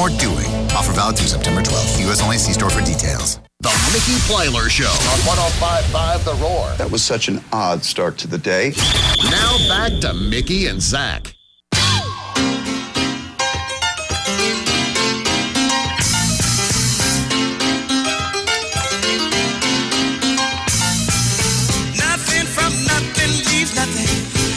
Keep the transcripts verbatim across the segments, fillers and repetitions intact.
more doing. Offer valid through September twelfth. U S only. See store for details. The Mickey Plyler Show on one oh five point five The Roar. That was such an odd start to the day. Now back to Mickey and Zach. Nothing from nothing leaves nothing.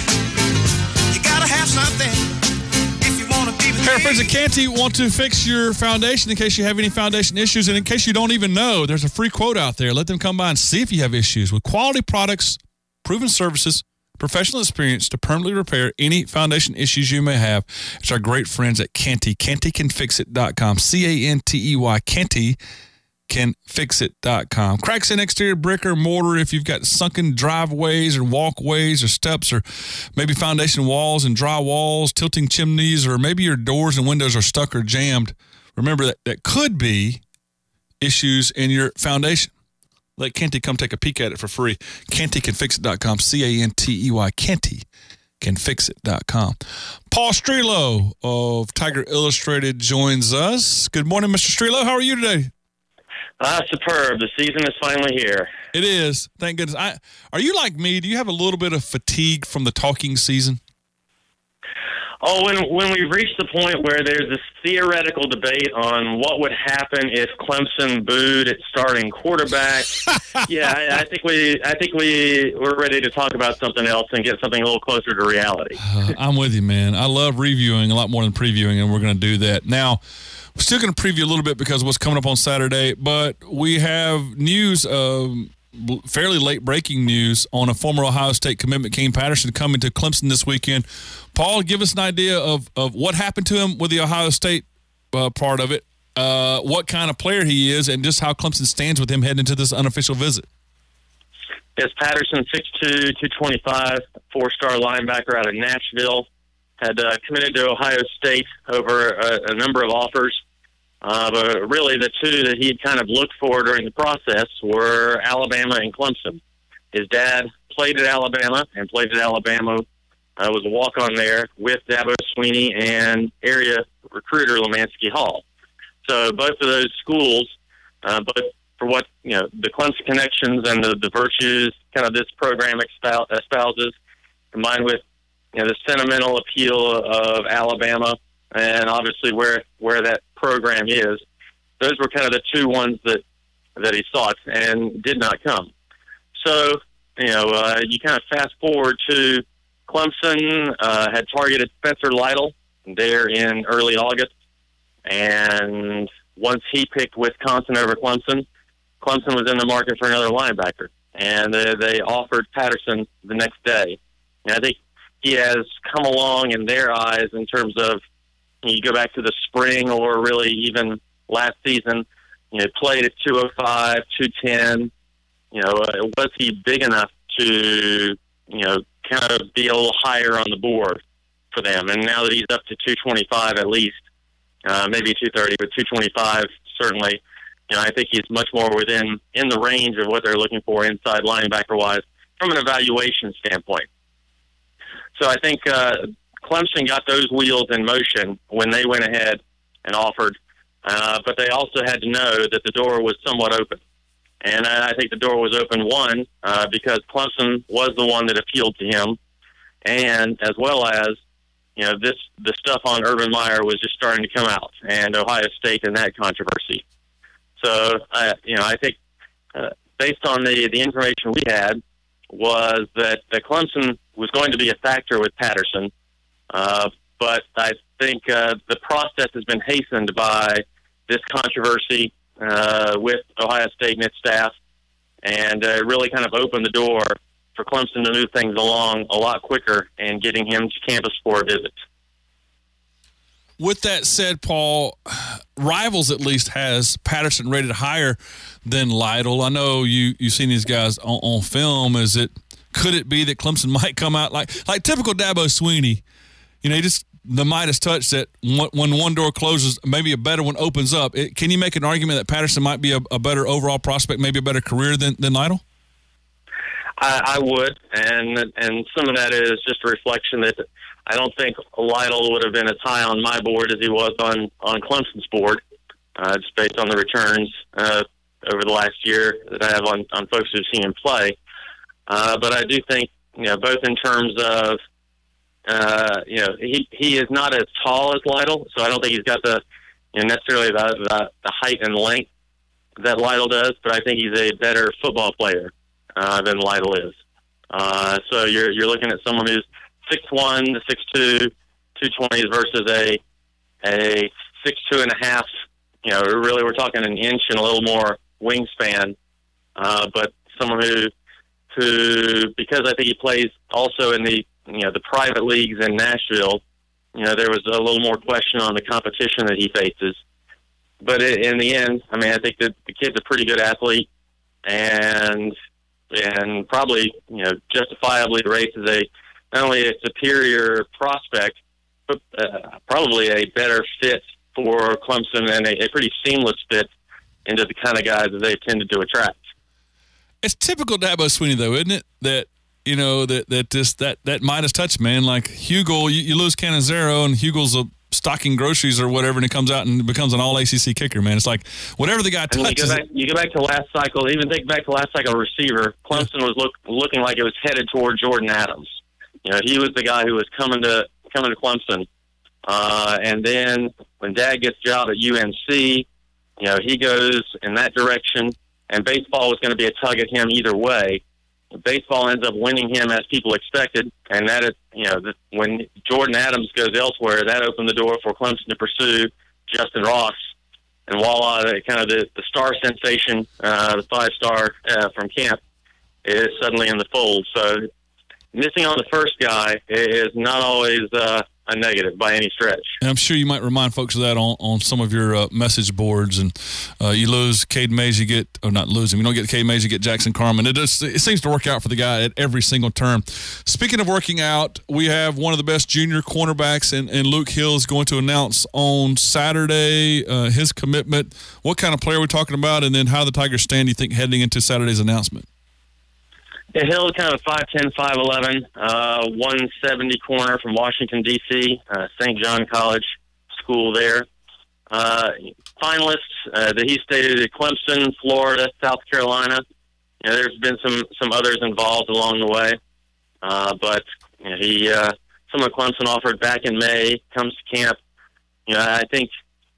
You gotta have something if you want to be the Hey, our friends at Canty want to fix your foundation in case you have any foundation issues. And in case you don't even know, there's a free quote out there. Let them come by and see if you have issues. With quality products, proven services, professional experience to permanently repair any foundation issues you may have. It's our great friends at Canty. Canty Can Fix It dot com. C A N T E Y. Canty Can Fix It dot com. Cracks in exterior brick or mortar, if you've got sunken driveways or walkways or steps, or maybe foundation walls and dry walls, tilting chimneys, or maybe your doors and windows are stuck or jammed. Remember that that could be issues in your foundation. Let Canty come take a peek at it for free. Canty Can Fix It dot com. C A N T E Y. Canty Can Fix It dot com. Paul Strelo of Tiger Illustrated joins us. Good morning, Mister Strelo. How are you today? Ah, superb. The season is finally here. It is. Thank goodness. I, are you like me? Do you have a little bit of fatigue from the talking season? Oh, when when we reach the point where there's this theoretical debate on what would happen if Clemson booed its starting quarterback, yeah, I, I think we I think we we're ready to talk about something else and get something a little closer to reality. Uh, I'm with you, man. I love reviewing a lot more than previewing, and we're going to do that now. We're still going to preview a little bit because of what's coming up on Saturday, but we have news, um, fairly late breaking news on a former Ohio State commitment, Kane Patterson, coming to Clemson this weekend. Paul, give us an idea of, of what happened to him with the Ohio State uh, part of it, uh, what kind of player he is, and just how Clemson stands with him heading into this unofficial visit. Yes, Patterson, six two, two twenty-five, four-star linebacker out of Nashville, had uh, committed to Ohio State over a, a number of offers. Uh, but really the two that he'd kind of looked for during the process were Alabama and Clemson. His dad played at Alabama and played at Alabama, uh, was a walk-on there with Dabo Swinney and area recruiter Lemansky Hall. So both of those schools, uh, both for what, you know, the Clemson connections and the, the virtues kind of this program espouses, combined with, you know, the sentimental appeal of Alabama and obviously where where that program is, those were kind of the two ones that that he sought and did not come. So, you know, uh, you kind of fast forward to Clemson uh, had targeted Spencer Lytle there in early August, and once he picked Wisconsin over Clemson, Clemson was in the market for another linebacker, and they, they offered Patterson the next day. And I think he has come along in their eyes in terms of, you go back to the spring or really even last season, you know, played at two oh five, two ten. You know, uh, was he big enough to, you know, kind of be a little higher on the board for them? And now that he's up to two twenty-five at least, uh, maybe two thirty, but two twenty-five certainly, you know, I think he's much more within in the range of what they're looking for inside linebacker-wise from an evaluation standpoint. So I think uh, Clemson got those wheels in motion when they went ahead and offered, uh, but they also had to know that the door was somewhat open. And I think the door was open, one, uh, because Clemson was the one that appealed to him, and as well as, you know, this the stuff on Urban Meyer was just starting to come out, and Ohio State and that controversy. So, uh, you know, I think uh, based on the, the information we had was that, that Clemson was going to be a factor with Patterson, uh, but I think uh, the process has been hastened by this controversy uh, with Ohio State and its staff, and uh, really kind of opened the door for Clemson to move things along a lot quicker and getting him to campus for a visit. With that said, Paul, Rivals at least has Patterson rated higher than Lytle. I know you, you've seen these guys on, on film. Is it, could it be that Clemson might come out like, like typical Dabo Swinney? You know, he just, the Midas touch that when one door closes, maybe a better one opens up. It, can you make an argument that Patterson might be a, a better overall prospect, maybe a better career than, than Lytle? I, I would, and and some of that is just a reflection that I don't think Lytle would have been as high on my board as he was on, on Clemson's board, uh, just based on the returns uh, over the last year that I have on, on folks who've seen him play. Uh, but I do think, you know, both in terms of, uh, you know, he, he is not as tall as Lytle, so I don't think he's got the, you know, necessarily the, the, the height and length that Lytle does, but I think he's a better football player uh, than Lytle is. Uh, so you're you're looking at someone who's six one, six two, two twenties versus a a six two and a half. You know, really we're talking an inch and a little more wingspan. Uh, but someone who who because I think he plays also in the you know the private leagues in Nashville. You know, there was a little more question on the competition that he faces. But in the end, I mean, I think that the kid's a pretty good athlete, and and probably, you know, justifiably rates as a not only a superior prospect, but uh, probably a better fit for Clemson and a, a pretty seamless fit into the kind of guys that they tended to attract. It's typical Dabo Swinney, though, isn't it? That you know that that just that that Midas touch, man. Like Hugel, you, you lose Cannizzaro, and Hugel's a stocking groceries or whatever, and it comes out and becomes an all A C C kicker, man. It's like whatever the guy touches. You go, back, you go back to last cycle, even think back to last cycle receiver, Clemson was look, looking like it was headed toward Jordan Adams. You know, he was the guy who was coming to coming to Clemson. Uh, and then when Dad gets the job at U N C, you know, he goes in that direction, and baseball was going to be a tug at him either way. Baseball ends up winning him as people expected, and that is, you know, the, when Jordan Adams goes elsewhere, that opened the door for Clemson to pursue Justin Ross, and voila, the, kind of the, the star sensation, uh, the five-star uh, from camp, is suddenly in the fold. So missing on the first guy is not always uh, a negative by any stretch. And I'm sure you might remind folks of that on, on some of your uh, message boards. And uh, you lose Cade Mays, you get, or not lose him, you don't get Cade Mays, you get Jackson Carman. It just it seems to work out for the guy at every single term. Speaking of working out, we have one of the best junior cornerbacks, and, and Luke Hill is going to announce on Saturday uh, his commitment. What kind of player are we talking about, and then how the Tigers stand, do you think, heading into Saturday's announcement? Yeah, Hill, kind of five ten, five eleven, uh, one seventy corner from Washington, D C, uh, Saint John College school there. Uh, finalists uh, that he stated at Clemson, Florida, South Carolina. You know, there's been some, some others involved along the way. Uh, but you know, he, uh, someone Clemson offered back in May, comes to camp. You know, I think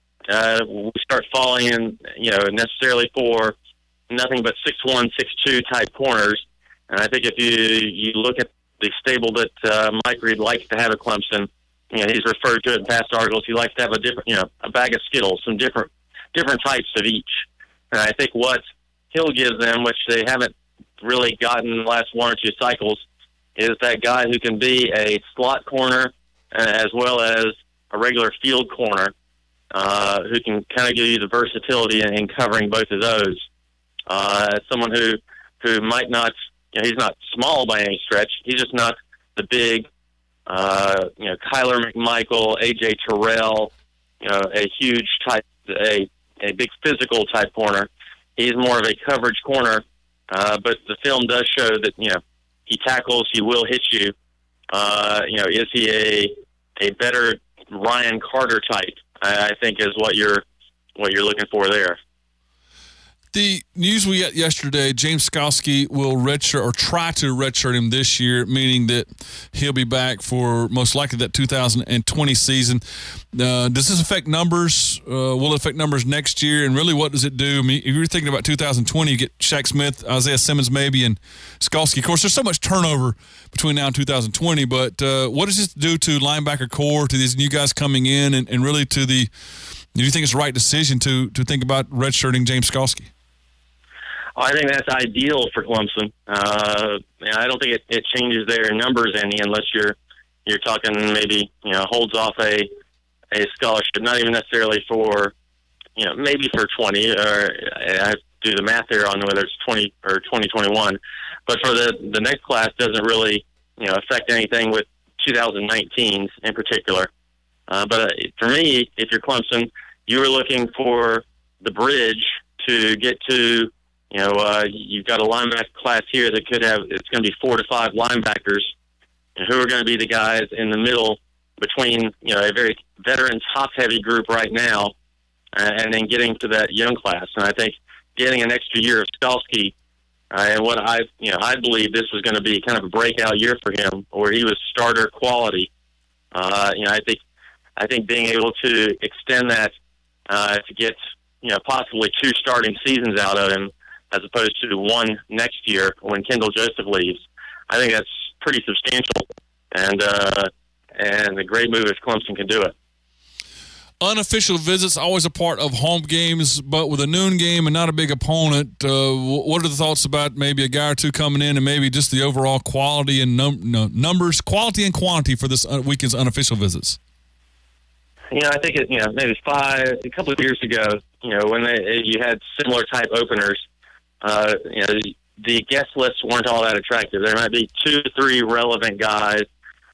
uh, we start falling in, you know, necessarily for nothing but six one, six two type corners. And I think if you you look at the stable that uh, Mike Reed likes to have at Clemson, you know, he's referred to it in past articles. He likes to have a different, you know, a bag of Skittles, some different different types of each. And I think what Hill gives them, which they haven't really gotten in the last one or two cycles, is that guy who can be a slot corner uh, as well as a regular field corner, uh, who can kind of give you the versatility in, in covering both of those. Uh, someone who who might not. You know, he's not small by any stretch. He's just not the big, uh, you know, Kyler McMichael, A J Terrell, you know, a huge type, a a big physical type corner. He's more of a coverage corner, uh, but the film does show that, you know, he tackles, he will hit you. Uh, you know, is he a a better Ryan Carter type? I, I think is what you're what you're looking for there. The news we got yesterday, James Skalski will redshirt or try to redshirt him this year, meaning that he'll be back for most likely that two thousand twenty season. Uh, does this affect numbers? Uh, will it affect numbers next year? And really, what does it do? I mean, if you're thinking about two thousand twenty, you get Shaq Smith, Isaiah Simmons maybe, and Skalski. Of course, there's so much turnover between now and two thousand twenty, but uh, what does this do to linebacker core, to these new guys coming in, and, and really to the – do you think it's the right decision to to think about redshirting James Skalski? I think that's ideal for Clemson. Uh, I don't think it, it changes their numbers any, unless you're you're talking maybe, you know, holds off a a scholarship, not even necessarily for, you know, maybe for twenty, or I have to do the math there on whether it's twenty or twenty twenty-one, but for the the next class doesn't really, you know, affect anything with two thousand nineteen in particular. Uh, but uh, for me, if you're Clemson, you were looking for the bridge to get to. You know, uh, you've got a linebacker class here that could have, it's going to be four to five linebackers, and who are going to be the guys in the middle between, you know, a very veteran, top-heavy group right now, uh, and then getting to that young class. And I think getting an extra year of Skalski, uh, and what I, you know, I believe this was going to be kind of a breakout year for him, where he was starter quality. Uh, you know, I think, I think being able to extend that uh, to get, you know, possibly two starting seasons out of him, as opposed to one next year when Kendall Joseph leaves, I think that's pretty substantial, and uh, and a great move if Clemson can do it. Unofficial visits, always a part of home games, but with a noon game and not a big opponent, uh, what are the thoughts about maybe a guy or two coming in and maybe just the overall quality and num- no, numbers, quality and quantity for this weekend's unofficial visits? You know, I think it, you know, maybe five, a couple of years ago, you know, when they, you had similar type openers, uh, you know, the, the guest lists weren't all that attractive. There might be two or three relevant guys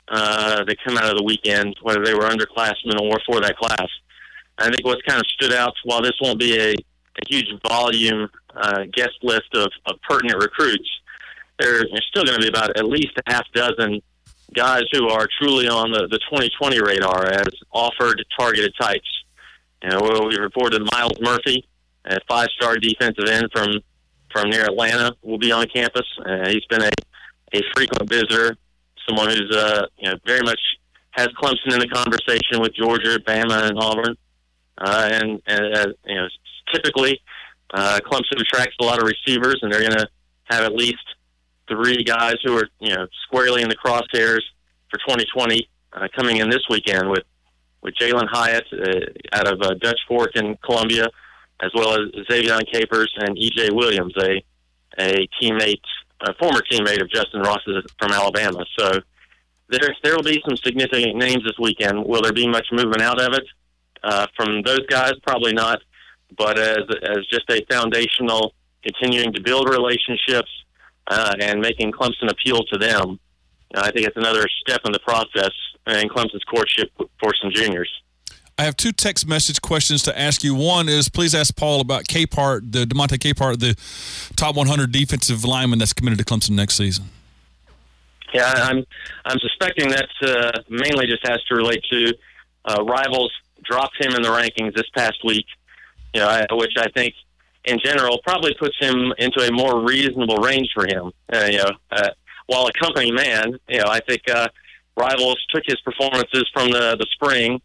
uh, that come out of the weekend, whether they were underclassmen or for that class. I think what's kind of stood out, while this won't be a, a huge volume uh, guest list of, of pertinent recruits, there, there's still going to be about at least a half dozen guys who are truly on the, the twenty twenty radar as offered targeted types. You know, we reported Miles Murphy, a five-star defensive end from from near Atlanta, will be on campus. Uh, he's been a, a frequent visitor, someone who's uh, you know, very much has Clemson in the conversation with Georgia, Bama, and Auburn. Uh, and, and uh, you know, typically, uh, Clemson attracts a lot of receivers, and they're going to have at least three guys who are, you know, squarely in the crosshairs for twenty twenty uh, coming in this weekend with, with Jalen Hyatt uh, out of uh, Dutch Fork in Columbia, as well as Xavier Capers and E J Williams, a a teammate, a former teammate of Justin Ross's from Alabama. So there there will be some significant names this weekend. Will there be much movement out of it uh, from those guys? Probably not. But as as just a foundational, continuing to build relationships uh, and making Clemson appeal to them, uh, I think it's another step in the process in Clemson's courtship for some juniors. I have two text message questions to ask you. One is, please ask Paul about Capehart, the DeMonte Capehart, the top one hundred defensive lineman that's committed to Clemson next season. Yeah, I'm I'm suspecting that uh, mainly just has to relate to uh, rivals dropped him in the rankings this past week, you know, I, which I think in general probably puts him into a more reasonable range for him. Uh, you know, uh, while a company man, you know, I think uh, rivals took his performances from the, the spring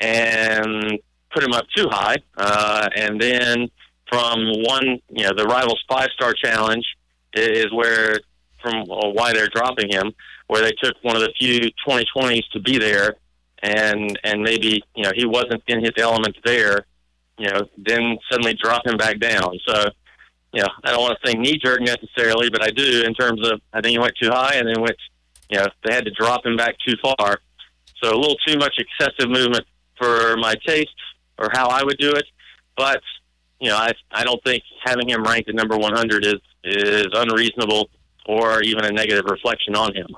and put him up too high. Uh, and then from one, you know, the Rivals five-star challenge is where, from well, why they're dropping him, where they took one of the few twenty twenties to be there, and and maybe, you know, he wasn't in his element there, you know, then suddenly drop him back down. So, you know, I don't want to say knee-jerk necessarily, but I do in terms of, I think he went too high and then went, you know, they had to drop him back too far. So a little too much excessive movement for my taste or how I would do it. But, you know, I I don't think having him ranked at number one hundred is, is unreasonable or even a negative reflection on him.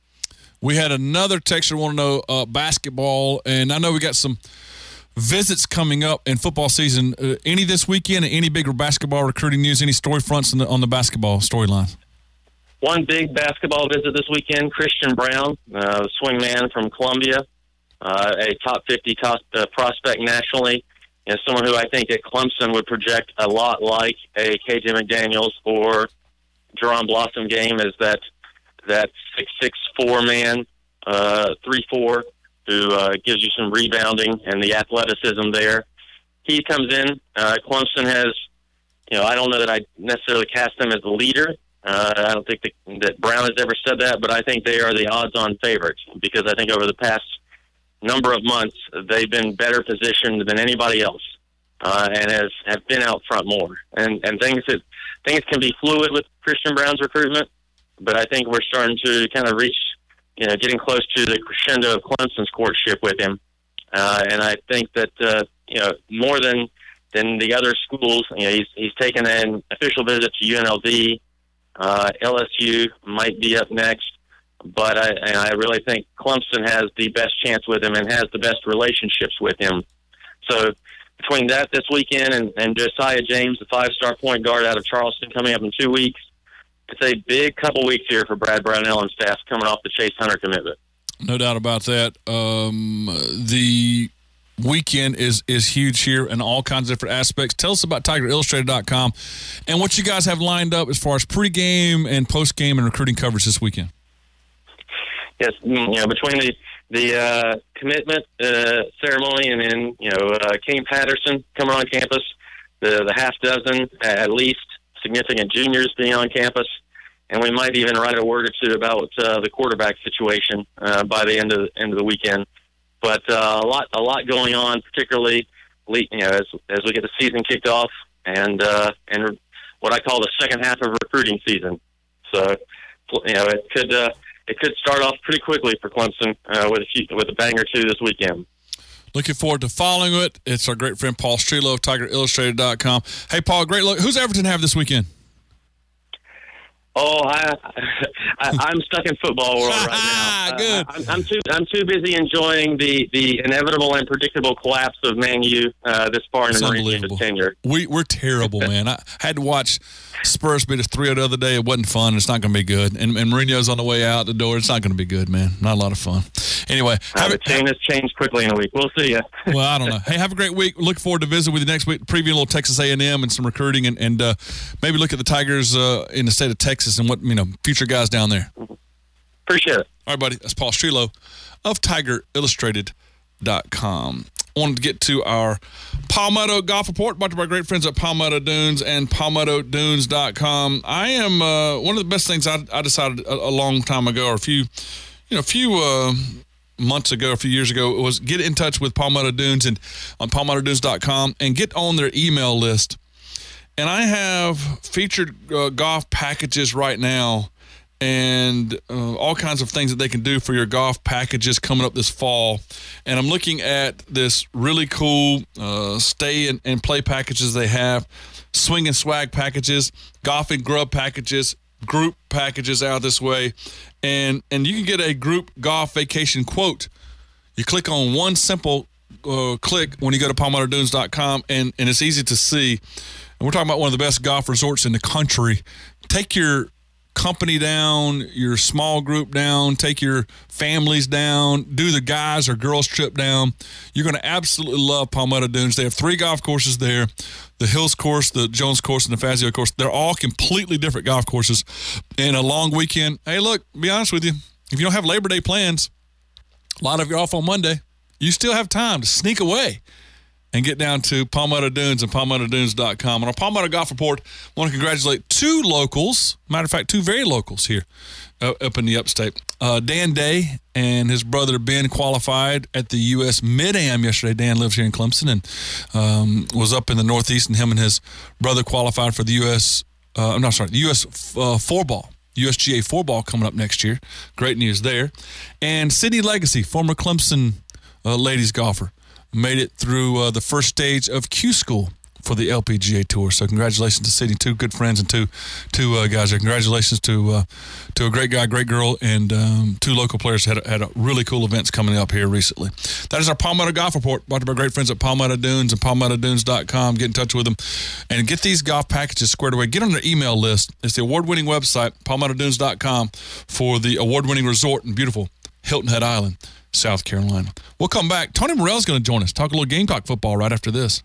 We had another texter want to know uh, basketball, and I know we got some visits coming up in football season. Uh, any this weekend, any bigger basketball recruiting news, any story fronts on the, on the basketball storyline? One big basketball visit this weekend, Christian Brown, uh, swingman from Columbia, uh, a top fifty top, uh, prospect nationally, and someone who I think at Clemson would project a lot like a K J McDaniels or Jerron Blossom game, is that that six six four man, uh, three four, who uh, gives you some rebounding and the athleticism there. He comes in. Uh, Clemson has, you know, I don't know that I necessarily cast them as the leader. Uh, I don't think that, that Brown has ever said that, but I think they are the odds-on favorites because I think over the past number of months they've been better positioned than anybody else, uh, and has have been out front more. And and things that things can be fluid with Christian Brown's recruitment, but I think we're starting to kind of reach, you know, getting close to the crescendo of Clemson's courtship with him. Uh, and I think that, uh, you know, more than than the other schools, you know, he's, he's taken an official visit to U N L V. Uh, L S U might be up next. But I, and I really think Clemson has the best chance with him and has the best relationships with him. So between that this weekend and, and Josiah James, the five-star point guard out of Charleston, coming up in two weeks, it's a big couple weeks here for Brad Brownell and staff coming off the Chase Hunter commitment. No doubt about that. Um, the weekend is is huge here in all kinds of different aspects. Tell us about Tiger Illustrated dot com and what you guys have lined up as far as pregame and postgame and recruiting coverage this weekend. Yes, you know, between the the uh, commitment uh, ceremony and then you know uh, King Patterson coming on campus, the the half dozen at least significant juniors being on campus, and we might even write a word or two about uh, the quarterback situation uh, by the end of the end of the weekend. But uh, a lot, a lot going on, particularly you know as as we get the season kicked off, and uh, and what I call the second half of recruiting season. So you know it could uh, it could start off pretty quickly for Clemson uh, with a few, with a bang or two this weekend. Looking forward to following it. It's our great friend Paul Strelo of Tiger Illustrated dot com. Hey, Paul, great look. Who's Everton have this weekend? Oh, I, I, I'm stuck in football world right now. Good. Uh, I'm, I'm too I'm too busy enjoying the, the inevitable and predictable collapse of Man U uh, this far in the Mourinho's tenure. We we're terrible, man. I had to watch Spurs beat us three oh the other day. It wasn't fun. It's not going to be good. And, and Mourinho's on the way out the door. It's not going to be good, man. Not a lot of fun. Anyway, uh, the team has changed quickly in a week. We'll see you. Well, I don't know. Hey, have a great week. Look forward to visiting with you next week. Preview a little Texas A and M and some recruiting, and, and uh, maybe look at the Tigers uh, in the state of Texas and what you know future guys down there. Appreciate it. All right, buddy. That's Paul Strelo of Tiger Illustrated dot com. I wanted to get to our Palmetto Golf Report, brought to my great friends at Palmetto Dunes and Palmetto Dunes dot com. I am uh, one of the best things I, I decided a, a long time ago, or a few, you know, a few uh, months ago, a few years ago, was get in touch with Palmetto Dunes and on Palmetto Dunes dot com and get on their email list. And I have featured uh, golf packages right now and uh, all kinds of things that they can do for your golf packages coming up this fall. And I'm looking at this really cool uh, stay and, and play packages they have, swing and swag packages, golf and grub packages, group packages out this way. And, and you can get a group golf vacation quote. You click on one simple uh, click when you go to Palmetto Dunes dot com, and, and it's easy to see. And we're talking about one of the best golf resorts in the country. Take your company down, your small group down, take your families down, do the guys or girls trip down. You're going to absolutely love Palmetto Dunes. They have three golf courses there, the Hills course, the Jones course, and the Fazio course. They're all completely different golf courses. And a long weekend. Hey, look, be honest with you. If you don't have Labor Day plans, a lot of you are off on Monday, you still have time to sneak away and get down to Palmetto Dunes and Palmetto Dunes dot com. On our Palmetto Golf Report, I want to congratulate two locals, matter of fact, two very locals here uh, up in the upstate. Uh, Dan Day and his brother Ben qualified at the U S Mid-Am yesterday. Dan lives here in Clemson and um, was up in the Northeast, and him and his brother qualified for the U S, uh, I'm not sorry, the U S uh, four-ball. U S G A four-ball coming up next year. Great news there. And Sydney Legacy, former Clemson uh, ladies golfer, made it through uh, the first stage of Q School for the L P G A Tour. So congratulations to Sydney, two good friends and two two uh, guys there. Congratulations to uh, to a great guy, great girl, and um, two local players had had a really cool events coming up here recently. That is our Palmetto Golf Report, brought to my great friends at Palmetto Dunes and Palmetto Dunes dot com. Get in touch with them and get these golf packages squared away. Get on their email list. It's the award-winning website, Palmetto Dunes dot com, for the award-winning resort in beautiful Hilton Head Island, South Carolina. We'll come back. Tony Morrell's going to join us. Talk a little Gamecock football right after this.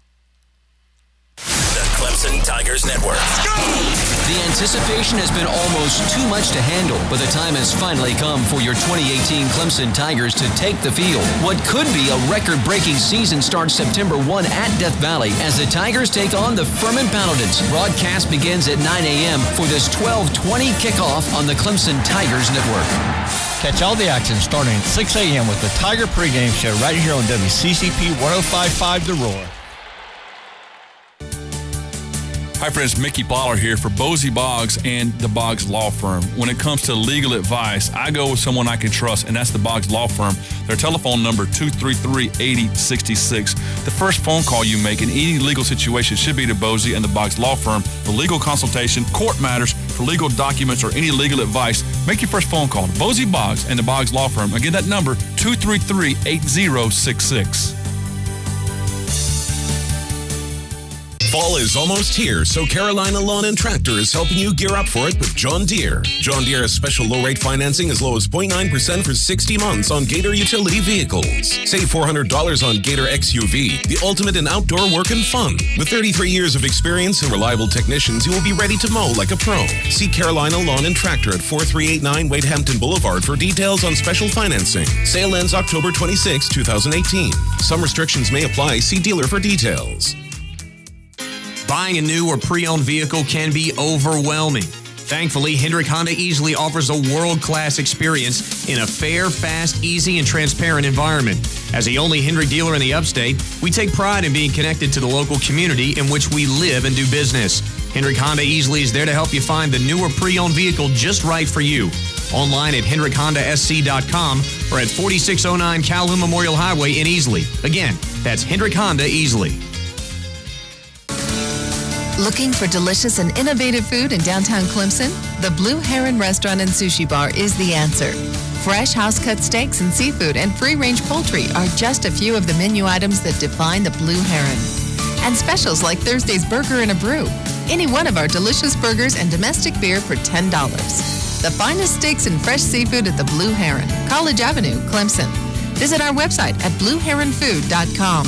The Clemson Tigers Network. The anticipation has been almost too much to handle, but the time has finally come for your twenty eighteen Clemson Tigers to take the field. What could be a record-breaking season starts September first at Death Valley as the Tigers take on the Furman Paladins. Broadcast begins at nine a.m. for this twelve twenty kickoff on the Clemson Tigers Network. Catch all the action starting at six a.m. with the Tiger pregame show right here on W C C P one oh five point five The Roar. Hi, friends. Mickey Baller here for Bosie Boggs and the Boggs Law Firm. When it comes to legal advice, I go with someone I can trust, and that's the Boggs Law Firm. Their telephone number, two three three, eight oh six six. The first phone call you make in any legal situation should be to Bosie and the Boggs Law Firm for legal consultation, court matters, for legal documents, or any legal advice. Make your first phone call to Bosie Boggs and the Boggs Law Firm. Again, that number, two three three, eight oh six six. Fall is almost here, so Carolina Lawn and Tractor is helping you gear up for it with John Deere. John Deere has special low-rate financing as low as zero point nine percent for sixty months on Gator utility vehicles. Save four hundred dollars on Gator X U V, the ultimate in outdoor work and fun. With thirty-three years of experience and reliable technicians, you will be ready to mow like a pro. See Carolina Lawn and Tractor at forty-three eighty-nine Wade Hampton Boulevard for details on special financing. Sale ends October twenty-sixth, twenty eighteen. Some restrictions may apply. See dealer for details. Buying a new or pre-owned vehicle can be overwhelming. Thankfully, Hendrick Honda Easley offers a world-class experience in a fair, fast, easy, and transparent environment. As the only Hendrick dealer in the upstate, we take pride in being connected to the local community in which we live and do business. Hendrick Honda Easley is there to help you find the new or pre-owned vehicle just right for you. Online at hendrick honda s c dot com or at forty-six oh nine Calhoun Memorial Highway in Easley. Again, that's Hendrick Honda Easley. Looking for delicious and innovative food in downtown Clemson? The Blue Heron Restaurant and Sushi Bar is the answer. Fresh house-cut steaks and seafood and free-range poultry are just a few of the menu items that define the Blue Heron. And specials like Thursday's Burger and a Brew. Any one of our delicious burgers and domestic beer for ten dollars. The finest steaks and fresh seafood at the Blue Heron, College Avenue, Clemson. Visit our website at blue heron food dot com.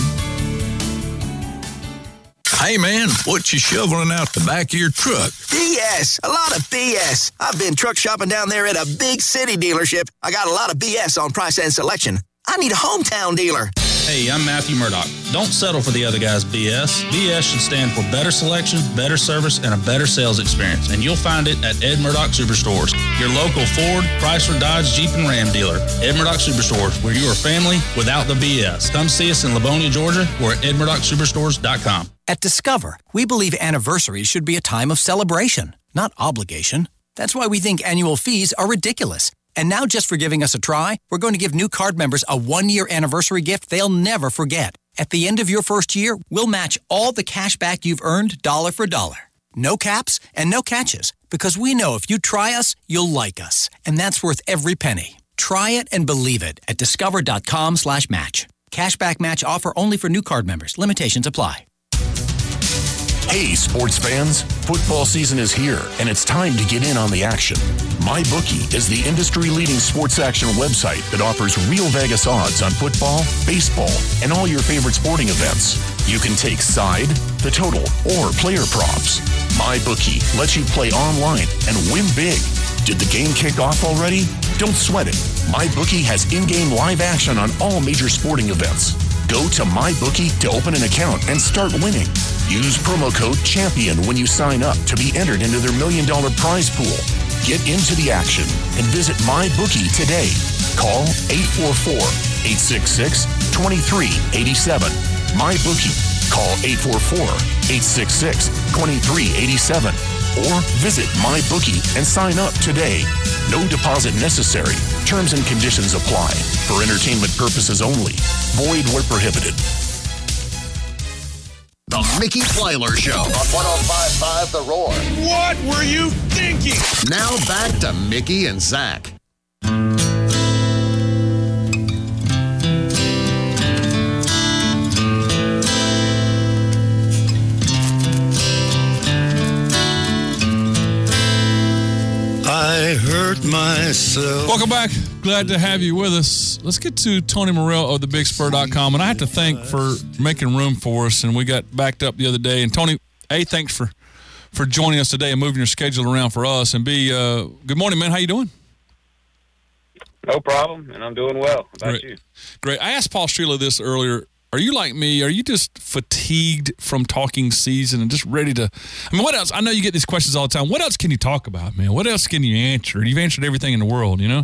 Hey, man, what you shoveling out the back of your truck? B S. A lot of B S. I've been truck shopping down there at a big city dealership. I got a lot of B S on price and selection. I need a hometown dealer. Hey, I'm Matthew Murdoch. Don't settle for the other guy's B S. B S should stand for better selection, better service, and a better sales experience. And you'll find it at Ed Murdoch Superstores, your local Ford, Chrysler, Dodge, Jeep, and Ram dealer. Ed Murdoch Superstores, where you are family without the B S. Come see us in Livonia, Georgia, or at ed murdoch superstores dot com. At Discover, we believe anniversaries should be a time of celebration, not obligation. That's why we think annual fees are ridiculous. And now, just for giving us a try, we're going to give new card members a one-year anniversary gift they'll never forget. At the end of your first year, we'll match all the cash back you've earned dollar for dollar. No caps and no catches, because we know if you try us, you'll like us. And that's worth every penny. Try it and believe it at discover dot com slash match. Cashback match offer only for new card members. Limitations apply. Hey, sports fans, football season is here, and it's time to get in on the action. MyBookie is the industry-leading sports action website that offers real Vegas odds on football, baseball, and all your favorite sporting events. You can take side, the total, or player props. MyBookie lets you play online and win big. Did the game kick off already? Don't sweat it. MyBookie has in-game live action on all major sporting events. Go to MyBookie to open an account and start winning. Use promo code CHAMPION when you sign up to be entered into their million dollar prize pool. Get into the action and visit MyBookie today. Call eight four four, eight six six, two three eight seven. MyBookie. Call eight four four, eight six six, two three eight seven. Or visit MyBookie and sign up today. No deposit necessary. Terms and conditions apply. For entertainment purposes only. Void where prohibited. The Mickey Plyler Show on one oh five point five The Roar. What were you thinking? Now back to Mickey and Zach. I hurt myself. Welcome back. Glad to have you with us. Let's get to Tony Morrell of the big spur dot com. And I have to thank for making room for us. And we got backed up the other day. And Tony, A, thanks for, for joining us today and moving your schedule around for us. And B, uh, good morning, man. How you doing? No problem, and I'm doing well. How about Great. you? Great. I asked Paul Strela this earlier. Are you like me? Are you just fatigued from talking season and just ready to – I mean, what else? I know you get these questions all the time. What else can you talk about, man? What else can you answer? You've answered everything in the world, you know?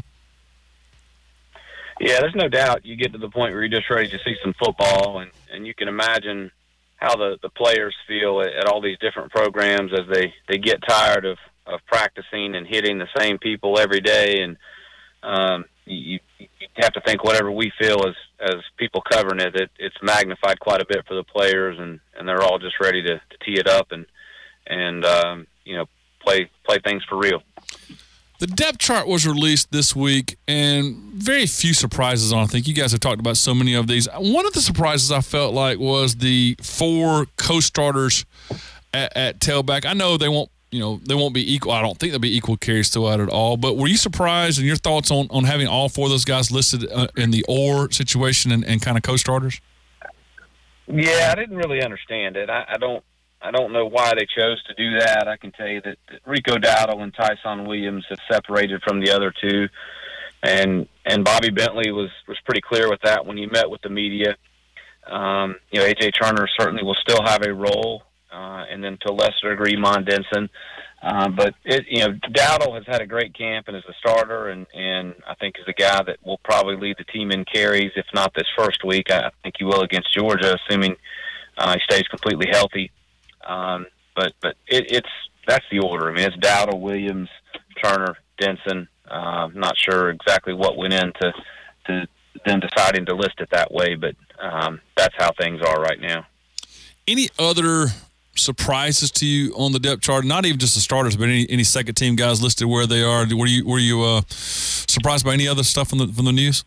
Yeah, there's no doubt you get to the point where you're just ready to see some football, and, and you can imagine how the, the players feel at, at all these different programs as they, they get tired of, of practicing and hitting the same people every day. And um, you, you have to think whatever we feel as, as people covering it, it, it's magnified quite a bit for the players, and, and they're all just ready to, to tee it up and, and um, you know, play play things for real. The depth chart was released this week, and very few surprises on it. I think you guys have talked about so many of these. One of the surprises I felt like was the four co-starters at, at tailback. I know they won't, you know, they won't be equal. I don't think they'll be equal carries throughout at all. But were you surprised, and your thoughts on, on having all four of those guys listed uh, in the or situation and, and kind of co-starters? Yeah, I didn't really understand it. I, I don't. I don't know why they chose to do that. I can tell you that, that Rico Dowdle and Tyson Williams have separated from the other two, and and Bobby Bentley was, was pretty clear with that when he met with the media. Um, you know, A J Turner certainly will still have a role, uh, and then to a lesser degree, Mon Denson. Uh, but it, you know, Dowdle has had a great camp and is a starter, and, and I think is a guy that will probably lead the team in carries, if not this first week. I think he will against Georgia, assuming uh, he stays completely healthy. Um, but but it, it's that's the order. I mean, it's Dowdle, Williams, Turner, Denson. Uh, I'm not sure exactly what went into to them deciding to list it that way, but um, that's how things are right now. Any other surprises to you on the depth chart? Not even just the starters, but any any second team guys listed where they are. Were you were you uh, surprised by any other stuff from the from the news?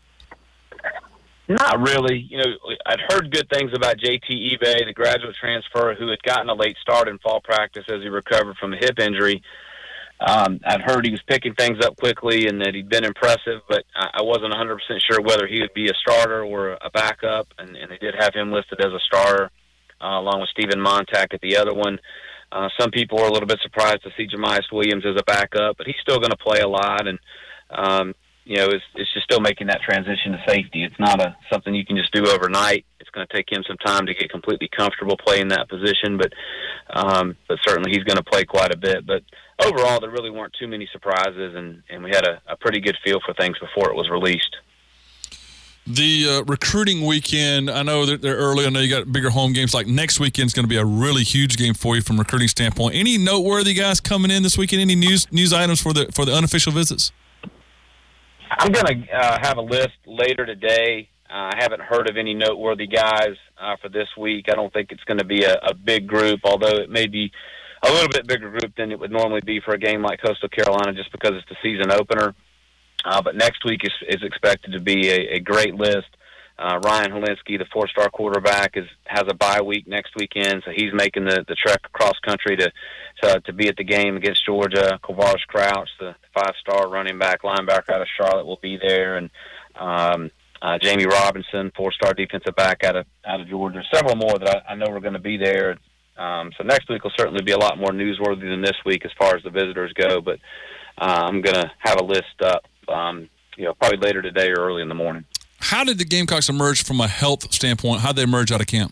Not really. You know, I'd heard good things about J T Ebe, the graduate transfer who had gotten a late start in fall practice as he recovered from a hip injury. Um, I'd heard he was picking things up quickly and that he'd been impressive, but I wasn't one hundred percent sure whether he would be a starter or a backup, and, and they did have him listed as a starter, uh, along with Stephen Montag at the other one. Uh, some people were a little bit surprised to see Jamias Williams as a backup, but he's still going to play a lot, and um, you know, it's, it's just still making that transition to safety. It's not a something you can just do overnight. It's going to take him some time to get completely comfortable playing that position, but um, but certainly he's going to play quite a bit. But overall, there really weren't too many surprises, and, and we had a, a pretty good feel for things before it was released. The uh, recruiting weekend, I know that they're early. I know you got bigger home games. Like next weekend is going to be a really huge game for you from a recruiting standpoint. Any noteworthy guys coming in this weekend? Any news news items for the for the unofficial visits? I'm going to uh, have a list later today. Uh, I haven't heard of any noteworthy guys uh, for this week. I don't think it's going to be a, a big group, although it may be a little bit bigger group than it would normally be for a game like Coastal Carolina just because it's the season opener. Uh, but next week is, is expected to be a, a great list. Uh, Ryan Helinski, the four-star quarterback, is has a bye week next weekend, so he's making the, the trek across country to, to to be at the game against Georgia. Kovaris Crouch, the five-star running back, linebacker out of Charlotte, will be there, and um, uh, Jamie Robinson, four-star defensive back out of out of Georgia. Several more that I, I know are going to be there. Um, so next week will certainly be a lot more newsworthy than this week as far as the visitors go. But uh, I'm going to have a list up, um, you know, probably later today or early in the morning. How did the Gamecocks emerge from a health standpoint? How did they emerge out of camp?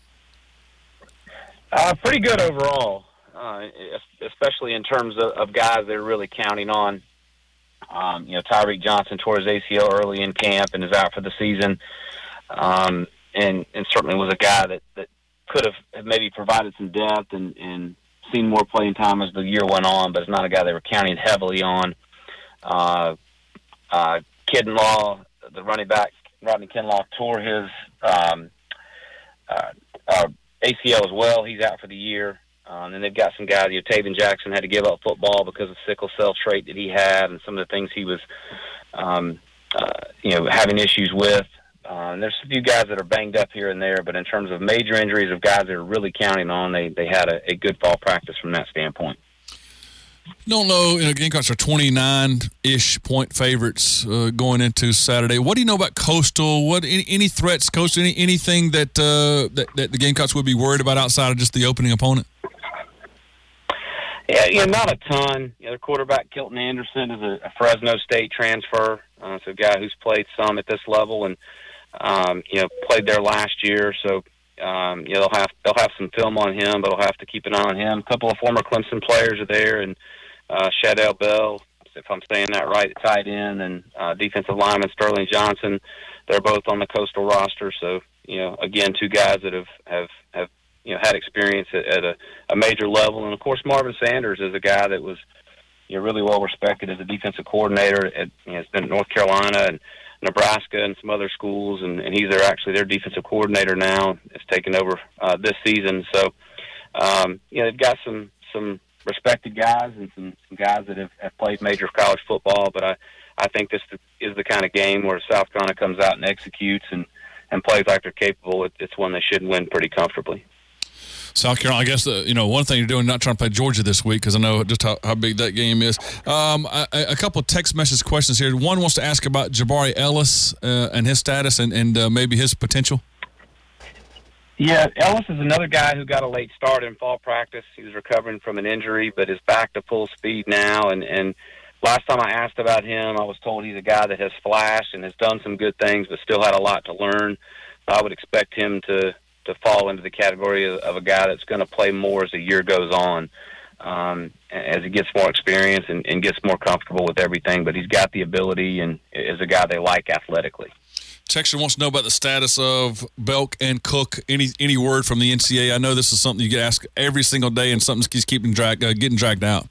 Uh, pretty good overall, uh, especially in terms of, of guys they're really counting on. Um, you know, Tyreek Johnson tore his A C L early in camp and is out for the season, um, and, and certainly was a guy that, that could have maybe provided some depth and, and seen more playing time as the year went on, but it's not a guy they were counting heavily on. Uh, uh, Kinlaw, the running back, Rodney Kinlaw, tore his um, uh, uh, A C L as well. He's out for the year. Um, and they've got some guys. You know, Taven Jackson had to give up football because of sickle cell trait that he had and some of the things he was, um, uh, you know, having issues with. Uh, and there's a few guys that are banged up here and there, but in terms of major injuries of guys they're really counting on, they they had a, a good fall practice from that standpoint. Don't know, you know, Gamecocks are twenty-nine-ish point favorites uh, going into Saturday. What do you know about Coastal? What any, any threats, Coastal? Any, anything that, uh, that that the Gamecocks would be worried about outside of just the opening opponent? Yeah, yeah, not a ton. You know, their quarterback Kilton Anderson is a, a Fresno State transfer, uh, so a guy who's played some at this level and um, you know played there last year. So um, you know they'll have they'll have some film on him, but they'll have to keep an eye on him. A couple of former Clemson players are there, and uh, Shadell Bell, if I'm saying that right, tight end, and uh, defensive lineman Sterling Johnson. They're both on the Coastal roster. So you know, again, two guys that have have have. you know, had experience at, at a, a major level. And, of course, Marvin Sanders is a guy that was, you know, really well respected as a defensive coordinator. At, you know, has been at North Carolina and Nebraska and some other schools, and, and he's their, actually their defensive coordinator now. It's taken over uh, this season. So, um, you know, they've got some, some respected guys and some, some guys that have, have played major college football. But I, I think this is the kind of game where South Carolina comes out and executes and, and plays like they're capable. It, it's one they should win pretty comfortably. South Carolina, I guess, uh, you know, one thing you're doing, not trying to play Georgia this week because I know just how, how big that game is. Um, a, a couple of text message questions here. One wants to ask about Jabari Ellis uh, and his status and, and uh, maybe his potential. Yeah, Ellis is another guy who got a late start in fall practice. He was recovering from an injury, but is back to full speed now. And, and last time I asked about him, I was told he's a guy that has flashed and has done some good things, but still had a lot to learn. So I would expect him to to fall into the category of, of a guy that's going to play more as the year goes on, um, as he gets more experience and, and gets more comfortable with everything. But he's got the ability and is a guy they like athletically. Texter wants to know about the status of Belk and Cook. Any any word from the N C double A? I know this is something you get asked every single day, and something keeps keeping drag, uh, getting dragged out.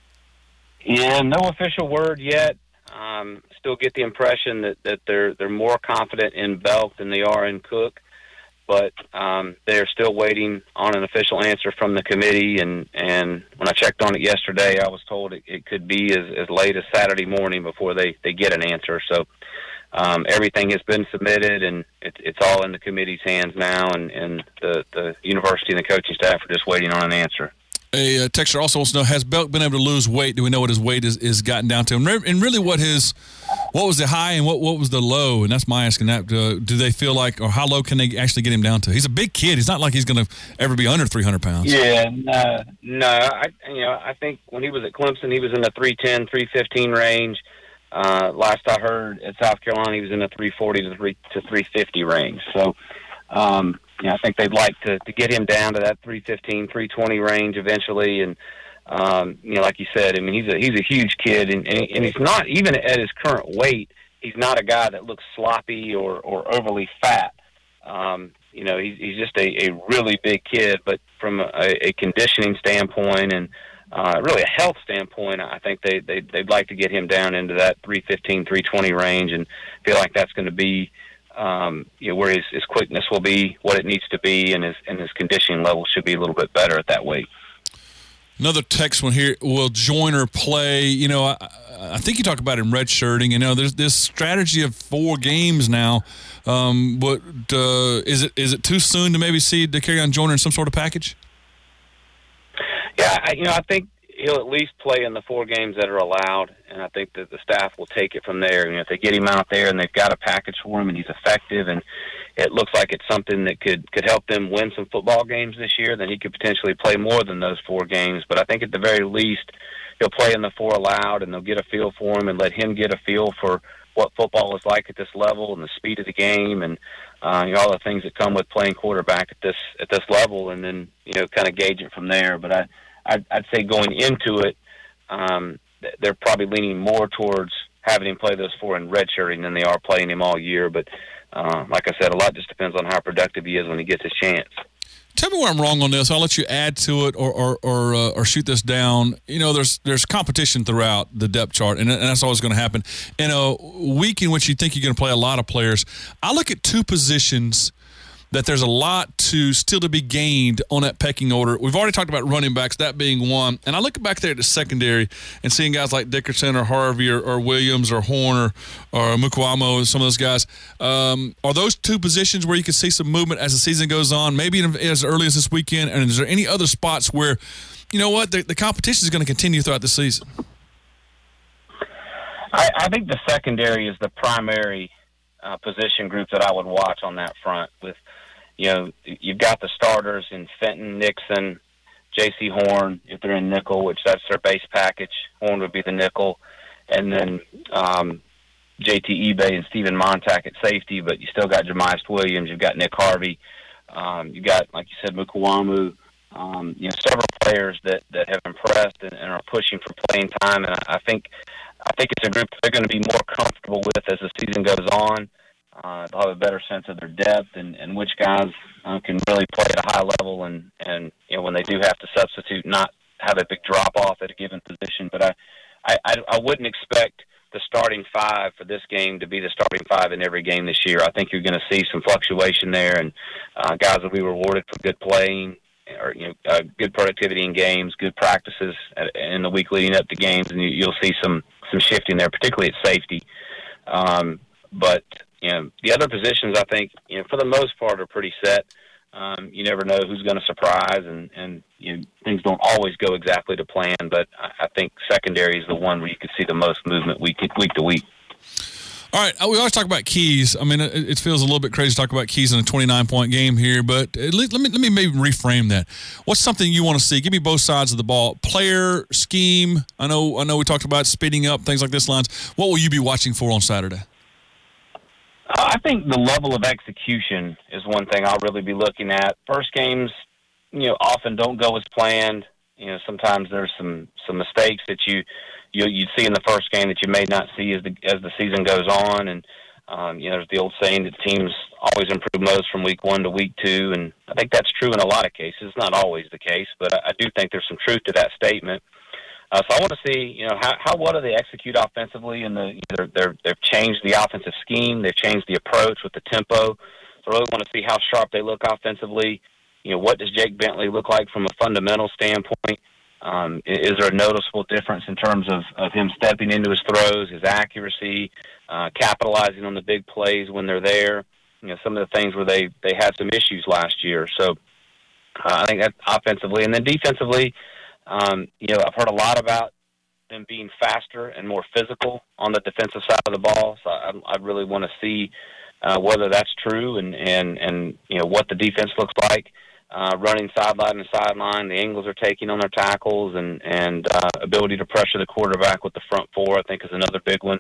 Yeah, no official word yet. Um, still get the impression that, that they're they're more confident in Belk than they are in Cook. But um, they're still waiting on an official answer from the committee. And, and when I checked on it yesterday, I was told it, it could be as, as late as Saturday morning before they, they get an answer. So um, everything has been submitted, and it, it's all in the committee's hands now. And, and the, the university and the coaching staff are just waiting on an answer. A uh, texter also wants to know, has Belk been able to lose weight? Do we know what his weight is, is gotten down to? And, re- and really what his what was the high and what, what was the low? And that's my asking that. Uh, do they feel like, or how low can they actually get him down to? He's a big kid. He's not like he's going to ever be under three hundred pounds. Yeah, no, no. I, you know, I think when he was at Clemson, he was in the three ten, three fifteen range. Uh, last I heard at South Carolina, he was in the three forty to three to three fifty range. So, um, you know, I think they'd like to, to get him down to that three fifteen, three twenty range eventually. And, um, you know, like you said, I mean, he's a, he's a huge kid, and, and, and he's not, even at his current weight, he's not a guy that looks sloppy or, or overly fat. Um, you know, he's, he's just a, a really big kid, but from a, a conditioning standpoint and uh, really a health standpoint, I think they, they, they'd like to get him down into that three fifteen, three twenty range and feel like that's going to be, Um, you know, where his, his quickness will be what it needs to be, and his and his conditioning level should be a little bit better at that weight. Another text one here. Will Joyner play? You know, I, I think you talk about him redshirting. You know, there's this strategy of four games now. Um, but uh, is it is it too soon to maybe see Dakereon Joyner in some sort of package? Yeah, I, you know, I think he'll at least play in the four games that are allowed, and I think that the staff will take it from there. You know, if they get him out there and they've got a package for him and he's effective and it looks like it's something that could, could help them win some football games this year, then he could potentially play more than those four games. But I think at the very least he'll play in the four allowed, and they'll get a feel for him and let him get a feel for what football is like at this level and the speed of the game and uh, you know, all the things that come with playing quarterback at this at this level, and then, you know, kind of gauge it from there. But I, I'd, I'd say going into it, um, they're probably leaning more towards having him play those four in redshirting than they are playing him all year. But uh, like I said, a lot just depends on how productive he is when he gets his chance. Tell me where I'm wrong on this. I'll let you add to it or or or, uh, or shoot this down. You know, there's there's competition throughout the depth chart, and, and that's always going to happen. In a week in which you think you're going to play a lot of players, I look at two positions that there's a lot to still to be gained on that pecking order. We've already talked about running backs, that being one. And I look back there at the secondary and seeing guys like Dickerson or Harvey or, or Williams or Horn or, or Mukwamo and some of those guys. Um, are those two positions where you can see some movement as the season goes on, maybe as early as this weekend? And is there any other spots where, you know what, the, the competition is going to continue throughout the season? I, I think the secondary is the primary uh, position group that I would watch on that front with. You know, you've got the starters in Fenton, Nixon, J C Horn, if they're in nickel, which that's their base package. Horn would be the nickel. And then um, J T eBay and Stephen Montauk at safety, but you still got Jemias Williams. You've got Nick Harvey. Um, you've got, like you said, Mukwamo. Um, you know, several players that, that have impressed and, and are pushing for playing time. And I, I think I think it's a group they're going to be more comfortable with as the season goes on. Uh, they'll have a better sense of their depth and, and which guys uh, can really play at a high level, and, and you know, when they do have to substitute, not have a big drop off at a given position. But I, I, I wouldn't expect the starting five for this game to be the starting five in every game this year. I think you're going to see some fluctuation there, and uh, guys will be rewarded for good playing or you know, uh, good productivity in games, good practices at, in the week leading up to games, and you, you'll see some some shifting there, particularly at safety. Um, but you know, the other positions, I think, you know, for the most part, are pretty set. Um, you never know who's going to surprise, and, and you know, things don't always go exactly to plan. But I, I think secondary is the one where you could see the most movement week week to week. All right, we always talk about keys. I mean, it, it feels a little bit crazy to talk about keys in a twenty-nine point game here, but let me let me maybe reframe that. What's something you want to see? Give me both sides of the ball. Player, scheme. I know I know we talked about speeding up, things like this lines. What will you be watching for on Saturday? I think the level of execution is one thing I'll really be looking at. First games, you know, often don't go as planned. You know, sometimes there's some, some mistakes that you, you you'd see in the first game that you may not see as the as the season goes on. And um, you know, there's the old saying that teams always improve most from week one to week two, and I think that's true in a lot of cases. It's not always the case, but I, I do think there's some truth to that statement. Uh, so I want to see, you know, how, how what do they execute offensively, and the they're, they're, they've changed the offensive scheme, they've changed the approach with the tempo. So I really want to see how sharp they look offensively. You know, what does Jake Bentley look like from a fundamental standpoint? Um, is there a noticeable difference in terms of, of him stepping into his throws, his accuracy, uh, capitalizing on the big plays when they're there? You know, some of the things where they, they had some issues last year. So uh, I think that's offensively. And then defensively, Um, you know, I've heard a lot about them being faster and more physical on the defensive side of the ball. So I, I really want to see uh, whether that's true and, and, and, you know, what the defense looks like, uh, running sideline to sideline, the angles they're taking on their tackles, and, and uh, ability to pressure the quarterback with the front four, I think, is another big one.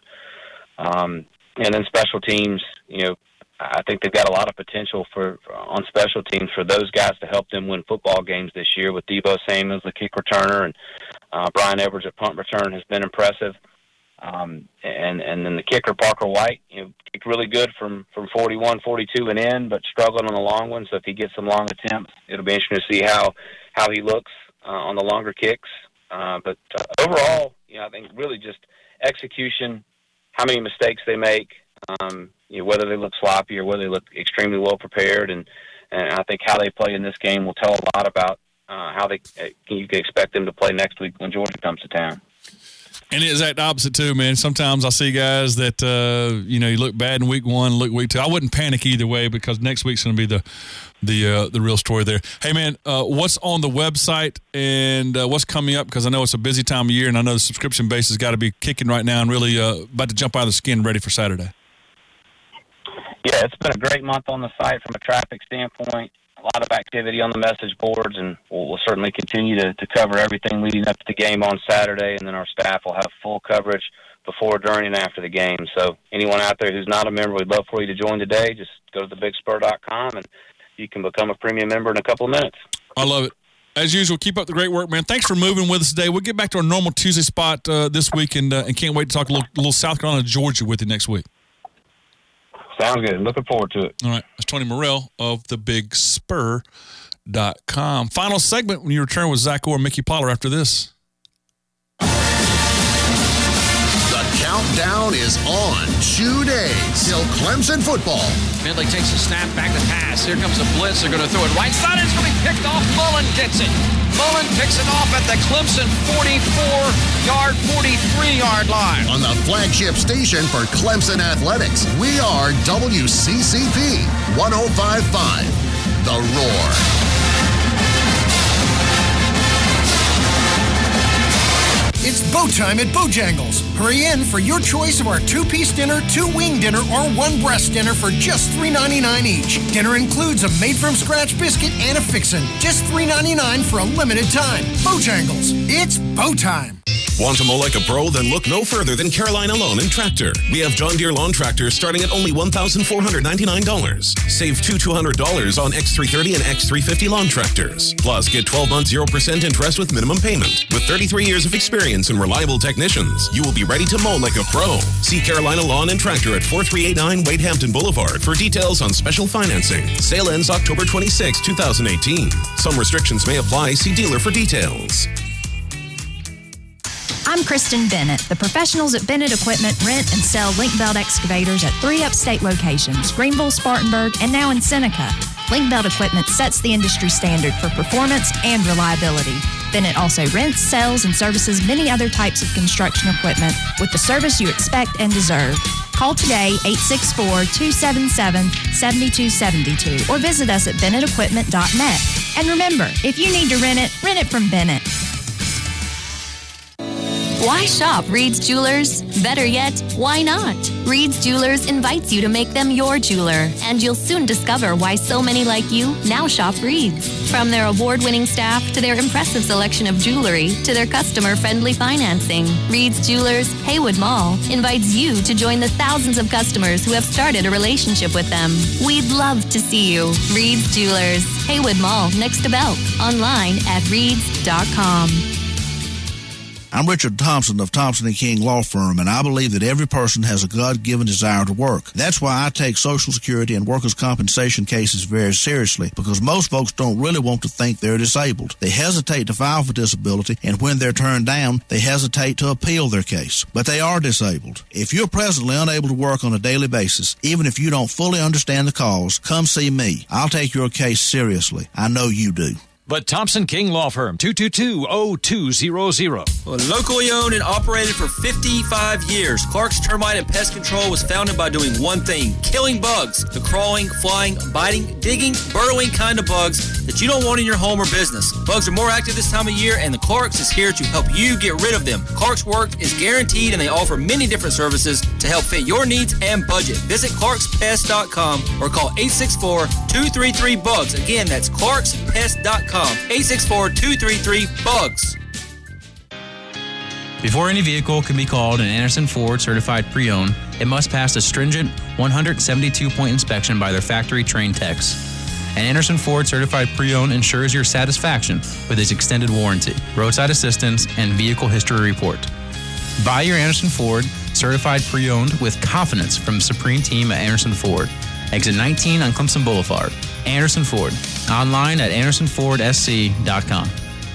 Um, and then special teams, you know, I think they've got a lot of potential for, for on special teams for those guys to help them win football games this year. With Debo Samuels, the kick returner, and uh, Brian Edwards at punt return has been impressive. Um, and and then the kicker Parker White, you know, kicked really good from from forty-one, forty-two and in, but struggling on the long one. So if he gets some long attempts, it'll be interesting to see how how he looks uh, on the longer kicks. Uh, but uh, overall, you know, I think really just execution, how many mistakes they make. Um, you know, whether they look sloppy or whether they look extremely well prepared, and, and I think how they play in this game will tell a lot about uh, how they uh, you can expect them to play next week when Georgia comes to town. And it's exact opposite too, man. Sometimes I see guys that uh, you know, you look bad in week one, look week two. I wouldn't panic either way, because next week's going to be the the uh, the real story there. Hey, man, uh, what's on the website and uh, what's coming up? Because I know it's a busy time of year, and I know the subscription base has got to be kicking right now and really uh, about to jump out of the skin, ready for Saturday. Yeah, it's been a great month on the site from a traffic standpoint. A lot of activity on the message boards, and we'll, we'll certainly continue to, to cover everything leading up to the game on Saturday, and then our staff will have full coverage before, during, and after the game. So anyone out there who's not a member, we'd love for you to join today. Just go to the big spur dot com, and you can become a premium member in a couple of minutes. I love it. As usual, keep up the great work, man. Thanks for moving with us today. We'll get back to our normal Tuesday spot uh, this week, and, uh, and can't wait to talk a little, little South Carolina, Georgia with you next week. Sounds good. Looking forward to it. All right. That's Tony Morrell of the big spur dot com. Final segment when you return with Zach Orr and Mickey Pollard after this. The countdown is on. Two days till Clemson football. Bentley takes a snap, back to pass. Here comes a blitz. They're going to throw it right side. It's going to be picked off. Mullen gets it. Mullen picks it off at the Clemson forty-four-yard, forty-three-yard line. On the flagship station for Clemson Athletics, we are W C C P one oh five point five, The Roar. It's bow time at Bojangles. Hurry in for your choice of our two-piece dinner, two-wing dinner, or one-breast dinner for just three ninety-nine each. Dinner includes a made-from-scratch biscuit and a fixin'. Just three ninety-nine for a limited time. Bojangles. It's bow time. Want to mow like a pro? Then look no further than Carolina Lawn and Tractor. We have John Deere lawn tractors starting at only one thousand four hundred ninety-nine dollars. Save two thousand two hundred dollars on X three thirty and X three fifty lawn tractors. Plus, get twelve months zero percent interest with minimum payment. With thirty-three years of experience and reliable technicians, you will be ready to mow like a pro. See Carolina Lawn and Tractor at forty-three eighty-nine Wade Hampton Boulevard for details on special financing. Sale ends October twenty-sixth, twenty eighteen. Some restrictions may apply. See dealer for details. I'm Kristen Bennett. The professionals at Bennett Equipment rent and sell link belt excavators at three upstate locations, Greenville, Spartanburg, and now in Seneca. Link Belt Equipment sets the industry standard for performance and reliability. Bennett also rents, sells, and services many other types of construction equipment with the service you expect and deserve. Call today, eight six four, two seven seven, seven two seven two, or visit us at bennett equipment dot net. And remember, if you need to rent it, rent it from Bennett. Why shop Reed's Jewelers? Better yet, why not? Reed's Jewelers invites you to make them your jeweler, and you'll soon discover why so many like you now shop Reed's. From their award-winning staff to their impressive selection of jewelry to their customer-friendly financing, Reed's Jewelers, Haywood Mall, invites you to join the thousands of customers who have started a relationship with them. We'd love to see you. Reed's Jewelers, Haywood Mall, next to Belk. Online at reeds dot com. I'm Richard Thompson of Thompson and King Law Firm, and I believe that every person has a God-given desire to work. That's why I take Social Security and workers' compensation cases very seriously, because most folks don't really want to think they're disabled. They hesitate to file for disability, and when they're turned down, they hesitate to appeal their case. But they are disabled. If you're presently unable to work on a daily basis, even if you don't fully understand the cause, come see me. I'll take your case seriously. I know you do. But Thompson King Law Firm, two two two, oh two hundred. Well, locally owned and operated for fifty-five years, Clark's Termite and Pest Control was founded by doing one thing: killing bugs. The crawling, flying, biting, digging, burrowing kind of bugs that you don't want in your home or business. Bugs are more active this time of year, and the Clark's is here to help you get rid of them. Clark's work is guaranteed, and they offer many different services to help fit your needs and budget. Visit clarks pest dot com or call eight six four, two three three, bugs. Again, that's clarks pest dot com. eight six four, two three three, bugs. Before any vehicle can be called an Anderson Ford certified pre-owned, it must pass a stringent one hundred seventy-two point inspection by their factory trained techs. An Anderson Ford certified pre-owned ensures your satisfaction with its extended warranty, roadside assistance, and vehicle history report. Buy your Anderson Ford certified pre-owned with confidence from the Supreme Team at Anderson Ford. Exit nineteen on Clemson Boulevard. Anderson Ford. Online at anderson ford s c dot com.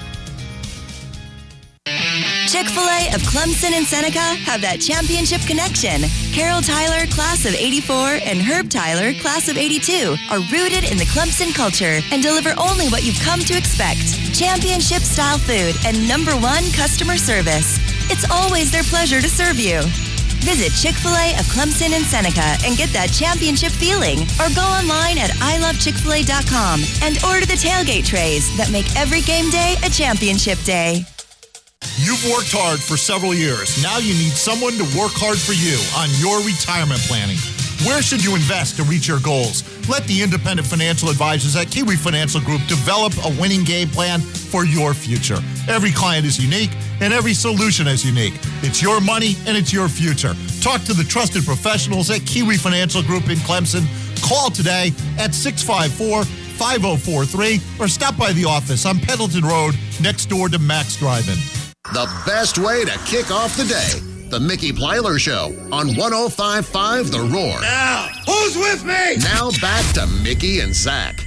Chick-fil-A of Clemson and Seneca have that championship connection. Carol Tyler, class of eighty-four, and Herb Tyler, class of eighty-two, are rooted in the Clemson culture and deliver only what you've come to expect. Championship-style food and number one customer service. It's always their pleasure to serve you. Visit Chick-fil-A of Clemson and Seneca and get that championship feeling. Or go online at i love chick fil a dot com and order the tailgate trays that make every game day a championship day. You've worked hard for several years. Now you need someone to work hard for you on your retirement planning. Where should you invest to reach your goals? Let the independent financial advisors at Kiwi Financial Group develop a winning game plan for your future. Every client is unique, and every solution is unique. It's your money, and it's your future. Talk to the trusted professionals at Kiwi Financial Group in Clemson. Call today at six five four, five oh four three or stop by the office on Pendleton Road next door to Max Drive-In. The best way to kick off the day. The Mickey Plyler Show on one oh five point five The Roar. Now, who's with me? Now back to Mickey and Zach.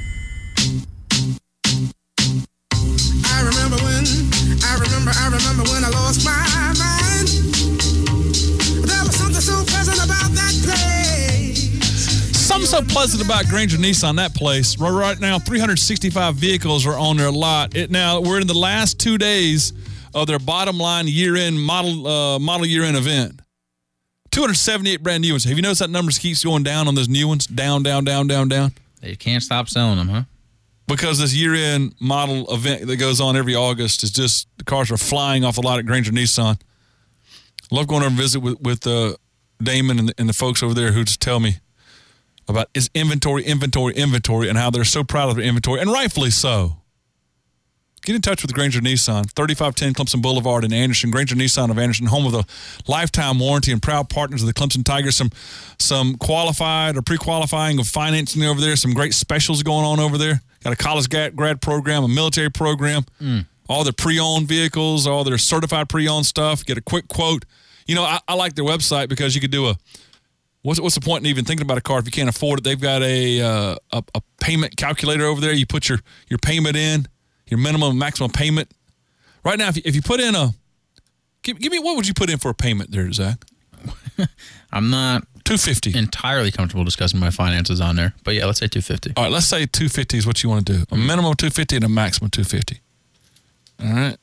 I remember when, I remember, I remember when I lost my mind. There was something so pleasant about that place. Something so pleasant about Granger Nissan, that place. Right now, three hundred sixty-five vehicles are on their lot. It, now, we're in the last two days of their bottom line year-end model uh, model year-end event. two hundred seventy-eight brand new ones. Have you noticed that number keeps going down on those new ones? Down, down, down, down, down. They can't stop selling them, huh? Because this year-end model event that goes on every August is just, the cars are flying off a lot at Granger Nissan. Love going over and visit with, with uh, Damon and the, and the folks over there who just tell me about is inventory, inventory, inventory, and how they're so proud of their inventory, and rightfully so. Get in touch with Granger Nissan, thirty-five ten Clemson Boulevard in Anderson. Granger Nissan of Anderson, home of the lifetime warranty and proud partners of the Clemson Tigers. Some some qualified or pre-qualifying of financing over there. Some great specials going on over there. Got a college grad program, a military program. Mm. All their pre-owned vehicles, all their certified pre-owned stuff. Get a quick quote. You know, I, I like their website because you could do a, what's what's the point in even thinking about a car if you can't afford it? They've got a uh, a, a payment calculator over there. You put your, your payment in. Your minimum and maximum payment. Right now, if you, if you put in a, give, give me, what would you put in for a payment there, Zach? I'm not. two two fifty. Entirely comfortable discussing my finances on there. But yeah, let's say two fifty. All right, let's say two fifty is what you want to do. A minimum of two fifty and a maximum two fifty. All right.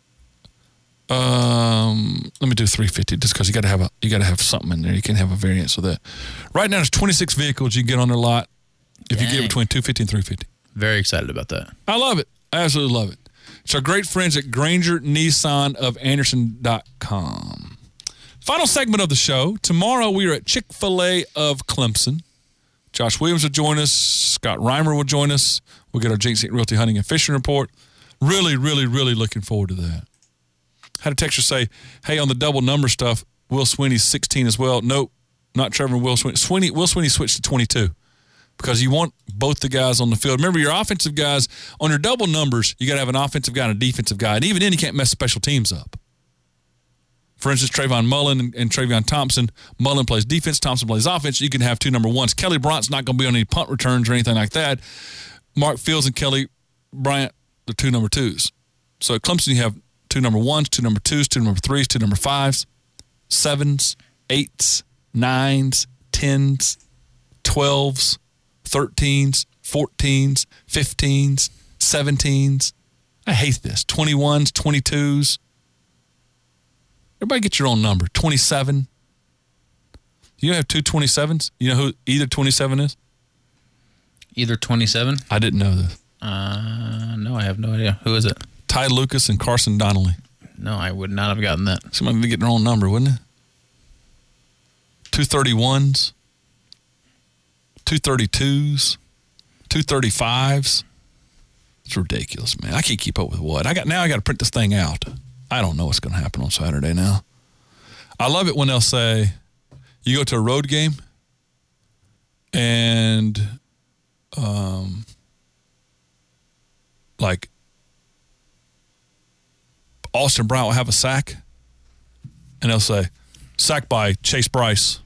Um, let me do three fifty just because you got to have a you got to have something in there. You can have a variance of that. Right now, there's twenty-six vehicles you can get on their lot if Dang. you get between two fifty and three fifty. Very excited about that. I love it. I absolutely love it. It's our great friends at Granger Nissan of Anderson dot com. Final segment of the show. Tomorrow we are at Chick-fil-A of Clemson. Josh Williams will join us. Scott Reimer will join us. We'll get our Jinx Realty Hunting and Fishing report. Really, really, really looking forward to that. Had a texter say, hey, on the double number stuff, Will Sweeney's sixteen as well. Nope, not Trevor and Will Sweeney. Sweeney. Will Sweeney switched to twenty-two because you want both the guys on the field. Remember, your offensive guys, on your double numbers, you got to have an offensive guy and a defensive guy. And even then, you can't mess special teams up. For instance, Trayvon Mullen and, and Travion Thompson. Mullen plays defense, Thompson plays offense. You can have two number ones. Kelly Bryant's not going to be on any punt returns or anything like that. Mark Fields and Kelly Bryant, the two number twos. So at Clemson, you have two number ones, two number twos, two number threes, two number fives, sevens, eights, nines, tens, twelves, thirteens, fourteens, fifteens, seventeens. I hate this. twenty-ones, twenty-twos. Everybody get your own number. twenty-seven. You have two twenty-sevens? You know who either twenty-seven is? Either twenty-seven? I didn't know this. Uh, no, I have no idea. Who is it? Ty Lucas and Carson Donnelly. No, I would not have gotten that. Somebody would get their own number, wouldn't it? two thirty-ones, two thirty-twos, two thirty-fives. It's ridiculous, man. I can't keep up with what. I got now I got to print this thing out. I don't know what's going to happen on Saturday now. I love it when they'll say, you go to a road game and um, like Austin Brown will have a sack and they'll say, sack by Chase Bryce.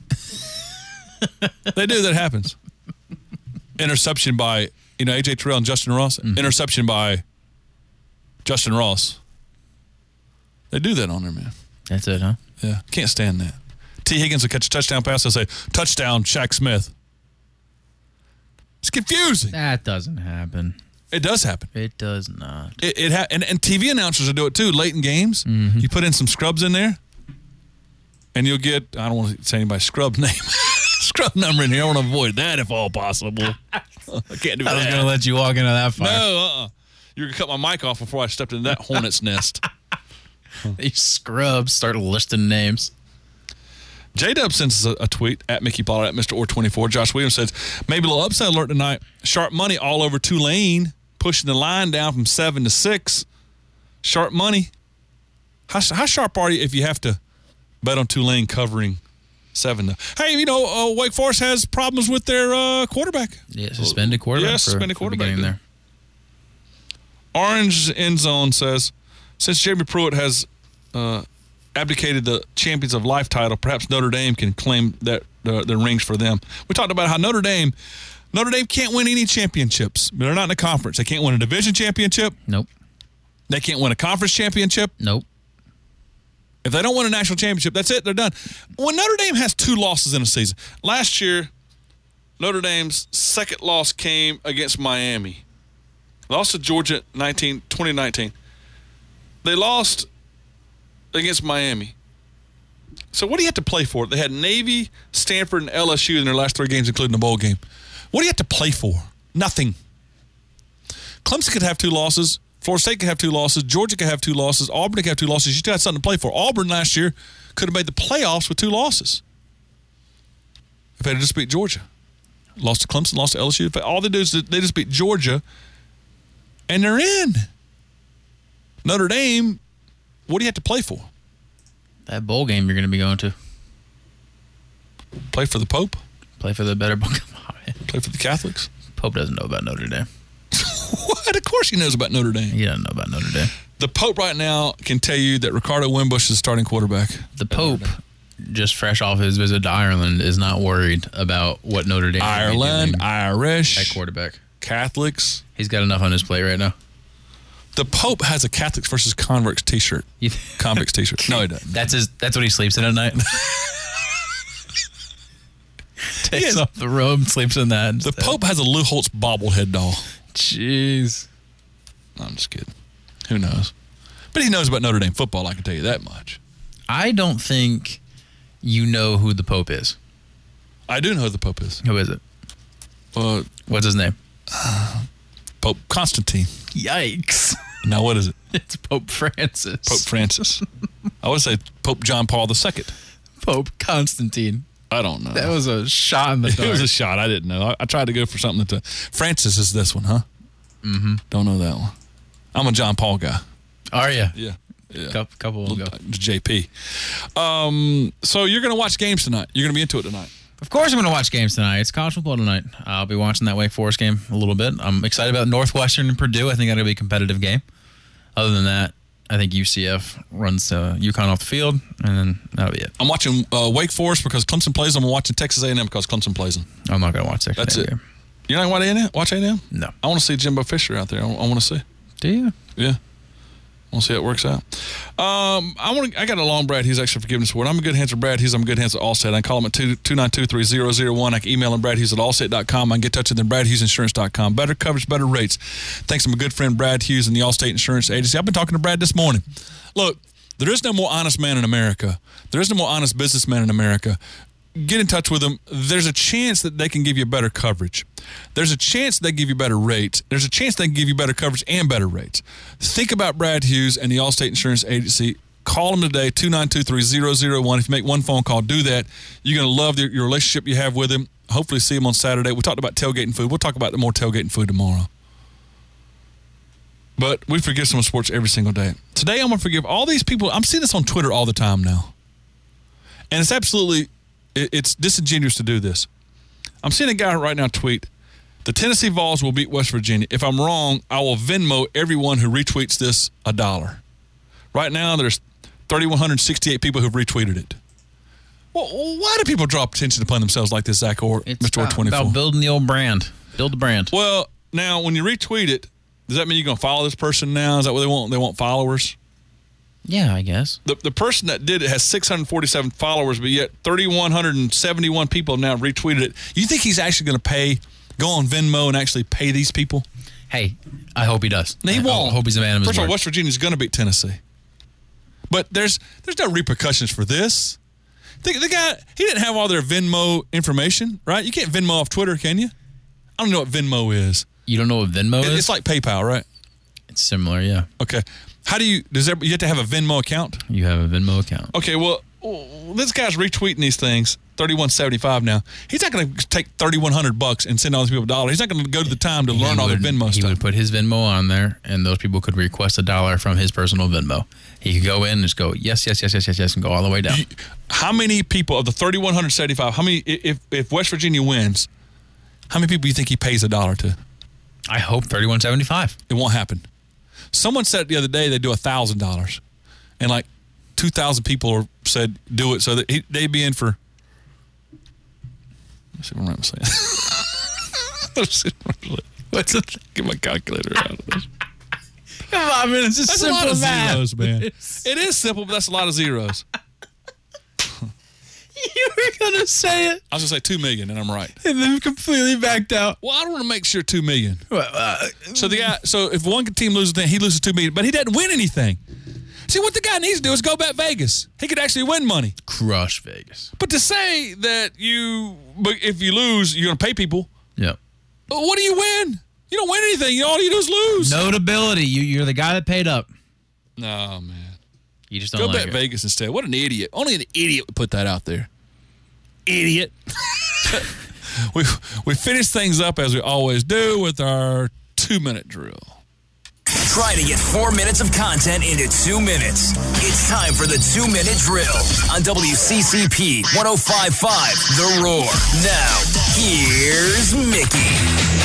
They do, that happens. Interception by, you know, A J Terrell and Justin Ross. Mm-hmm. Interception by Justin Ross. They do that on there, man. That's it, huh? Yeah. Can't stand that. T. Higgins will catch a touchdown pass. They'll say, touchdown, Shaq Smith. It's confusing. That doesn't happen. It does happen. It does not. It, it ha- and, and T V announcers will do it, too, late in games. Mm-hmm. You put in some scrubs in there, and you'll get, I don't want to say anybody's scrub name, scrub number in here. I want to avoid that if all possible. I can't do that. I was going to let you walk into that fire. No, uh-uh. You were going to cut my mic off before I stepped into that hornet's nest. These scrubs start listing names. J-Dub sends us a, a tweet at Mickey Pollard at Mister Orr twenty-four. Josh Williams says, maybe a little upset alert tonight. Sharp money all over Tulane, pushing the line down from seven to six. Sharp money. How, how sharp are you if you have to bet on Tulane covering seven to? Hey, you know, uh, Wake Forest has problems with their uh, quarterback. Yeah, suspended quarterback. Yeah, for, suspended quarterback. There. Orange End Zone says, since Jamie Pruitt has uh, abdicated the Champions of Life title, perhaps Notre Dame can claim that uh, the rings for them. We talked about how Notre Dame, Notre Dame can't win any championships. They're not in a conference. They can't win a division championship. Nope. They can't win a conference championship. Nope. If they don't win a national championship, that's it. They're done. When Notre Dame has two losses in a season, last year, Notre Dame's second loss came against Miami. Lost to Georgia nineteen, twenty nineteen. They lost against Miami. So what do you have to play for? They had Navy, Stanford, and L S U in their last three games, including the bowl game. What do you have to play for? Nothing. Clemson could have two losses. Florida State could have two losses. Georgia could have two losses. Auburn could have two losses. You still had something to play for. Auburn last year could have made the playoffs with two losses if they had just beat Georgia. Lost to Clemson, lost to L S U. All they do is they just beat Georgia, and they're in. Notre Dame, what do you have to play for? That bowl game you're going to be going to. Play for the Pope? Play for the better bowl. Play for the Catholics? Pope doesn't know about Notre Dame. What? Of course he knows about Notre Dame. He doesn't know about Notre Dame. The Pope right now can tell you that Ricardo Wimbush is starting quarterback. The Pope, just fresh off his visit to Ireland, is not worried about what Notre Dame Ireland, Irish, at quarterback. Catholics. He's got enough on his plate right now. The Pope has a Catholics versus Convicts t-shirt. Convicts t-shirt. No, he doesn't. That's his. That's what he sleeps in at night. Takes has- off the robe, sleeps in that. The Pope has a Lou Holtz bobblehead doll. Jeez. I'm just kidding. Who knows? But he knows about Notre Dame football, I can tell you that much. I don't think you know who the Pope is. I do know who the Pope is. Who is it? Uh, What's his name? Uh, Pope Constantine. Yikes. Now, what is it? It's Pope Francis. Pope Francis. I would say Pope John Paul the Second. Pope Constantine. I don't know. That was a shot in the dark. It was a shot. I didn't know. I, I tried to go for something that... Francis is this one, huh? Mm-hmm. Don't know that one. I'm a John Paul guy. Are you? Yeah. Yeah. Couple, couple will go. J P. Um, so you're going to watch games tonight. You're going to be into it tonight. Of course I'm going to watch games tonight. It's college football tonight. I'll be watching that Wake Forest game a little bit. I'm excited about Northwestern and Purdue. I think that'll be a competitive game. Other than that, I think U C F runs uh, UConn off the field, and then that'll be it. I'm watching uh, Wake Forest because Clemson plays them. I'm watching Texas A and M because Clemson plays them. I'm not going to watch Texas That's A and M. it. You're not going to watch A and M? No. I want to see Jimbo Fisher out there. I, I want to see. Do you? Yeah. I want to see how it works out. Um, I want. I got a long Brad Hughes Extra Forgiveness Award. I'm in good hands with Brad Hughes. I'm in good hands at Allstate. I can call him at two nine two, three zero zero one. I can email him Brad Hughes at allstate dot com. I can get in touch with him brad hughes insurance dot com. Better coverage, better rates. Thanks to my good friend Brad Hughes and the Allstate Insurance Agency. I've been talking to Brad this morning. Look, there is no more honest man in America. There is no more honest businessman in America. Get in touch with them. There's a chance that they can give you better coverage. There's a chance they give you better rates. There's a chance they can give you better coverage and better rates. Think about Brad Hughes and the Allstate Insurance Agency. Call them today, two nine two, three zero zero one. If you make one phone call, do that. You're going to love the, your relationship you have with him. Hopefully see him on Saturday. We talked about tailgating food. We'll talk about the more tailgating food tomorrow. But we forgive someone sports every single day. Today I'm going to forgive all these people. I'm seeing this on Twitter all the time now. And it's absolutely... It's disingenuous to do this. I'm seeing a guy right now tweet, the Tennessee Vols will beat West Virginia. If I'm wrong, I will Venmo everyone who retweets this a dollar. Right now, there's three thousand one hundred sixty-eight people who've retweeted it. Well, why do people draw attention upon themselves like this, Zach, or it's Mister about, O twenty-four? about building the old brand. Build the brand. Well, now, when you retweet it, does that mean you're going to follow this person now? Is that what they want? They want followers? Yeah, I guess. The the person that did it has six hundred forty-seven followers, but yet three thousand one hundred seventy-one people have now retweeted it. You think he's actually going to pay, go on Venmo and actually pay these people? Hey, I hope he does. No, he I won't. hope he's a man of his First of word. all, West Virginia's going to beat Tennessee. But there's there's no repercussions for this. The, the guy, he didn't have all their Venmo information, right? You can't Venmo off Twitter, can you? I don't know what Venmo is. You don't know what Venmo It- is? It's like PayPal, right? It's similar, yeah. Okay. How do you, does there, you have to have a Venmo account? You have a Venmo account. Okay, well, well, this guy's retweeting these things, thirty-one seventy-five now. He's not going to take thirty-one hundred bucks and send all these people a dollar. He's not going to go to the time to He learn all their would- Venmo He stuff. would put his Venmo on there, and those people could request a dollar from his personal Venmo. He could go in and just go, yes, yes, yes, yes, yes, yes, and go all the way down. You- how many people of the thirty one seventy-five, how many, if, if West Virginia wins, how many people do you think he pays a dollar to? I hope thirty-one seventy-five. It won't happen. Someone said the other day they do one thousand dollars, and like two thousand people said do it, so that he, they'd be in for, let's see what I'm saying. Let's see what I'm saying. What's it? Get my calculator out of this. Come on, man. It's just That's simple a lot of math. zeros, man. It is simple, but that's a lot of zeros. You were going to say it. I was going to say two million, and I'm right. And then completely backed out. Well, I don't want to make sure two million. Well, uh, So the guy, so if one team loses, then he loses two million, but he doesn't win anything. See, what the guy needs to do is go bet Vegas. He could actually win money. Crush Vegas. But to say that you, but if you lose, you're going to pay people. Yep. Well, what do you win? You don't win anything. All you do is lose. Notability. You, you're the guy that paid up. No, man. You just don't Go like bet it. Vegas instead. What an idiot. Only an idiot would put that out there. Idiot. we we finish things up as we always do with our two-minute drill. Try to get four minutes of content into two minutes. It's time for the two-minute drill on W C C P one oh five point five The Roar. Now, here's Mickey.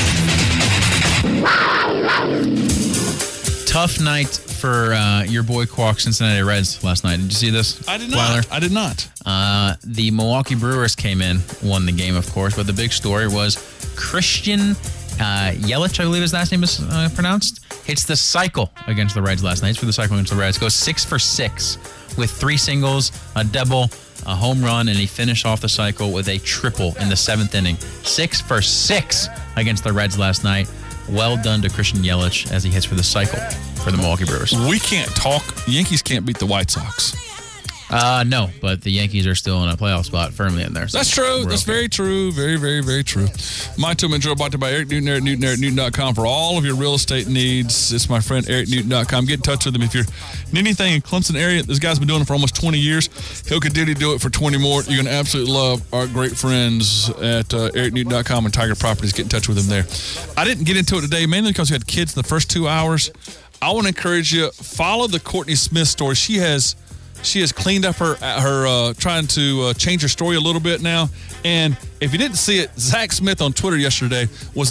Tough night for uh, your boy Quack Cincinnati Reds last night. Did you see this? I did Weiler? not. I did not. Uh, the Milwaukee Brewers came in, won the game, of course, but the big story was Christian uh, Yelich, I believe his last name is uh, pronounced. hits the cycle against the Reds last night. Hits for the cycle against the Reds. Goes six for six with three singles, a double, a home run, and he finished off the cycle with a triple in the seventh inning. Six for six against the Reds last night. Well done to Christian Yelich as he hits for the cycle for the Milwaukee Brewers. We can't talk. Yankees can't beat the White Sox. Uh, no, but the Yankees are still in a playoff spot firmly in there. So That's true. That's okay. very true. Very, very, very true. My two minute drill brought to you by Eric Newton, Eric Newton, Eric Newton dot com for all of your real estate needs. It's my friend Eric Newton dot com. Get in touch with him if you're in anything in Clemson area. This guy's been doing it for almost twenty years. He'll continue to do it for twenty more. You're going to absolutely love our great friends at uh, Eric Newton dot com and Tiger Properties. Get in touch with him there. I didn't get into it today mainly because we had kids in the first two hours. I want to encourage you, follow the Courtney Smith story. She has... She has cleaned up her her uh, trying to uh, change her story a little bit now. And if you didn't see it, Zach Smith on Twitter yesterday was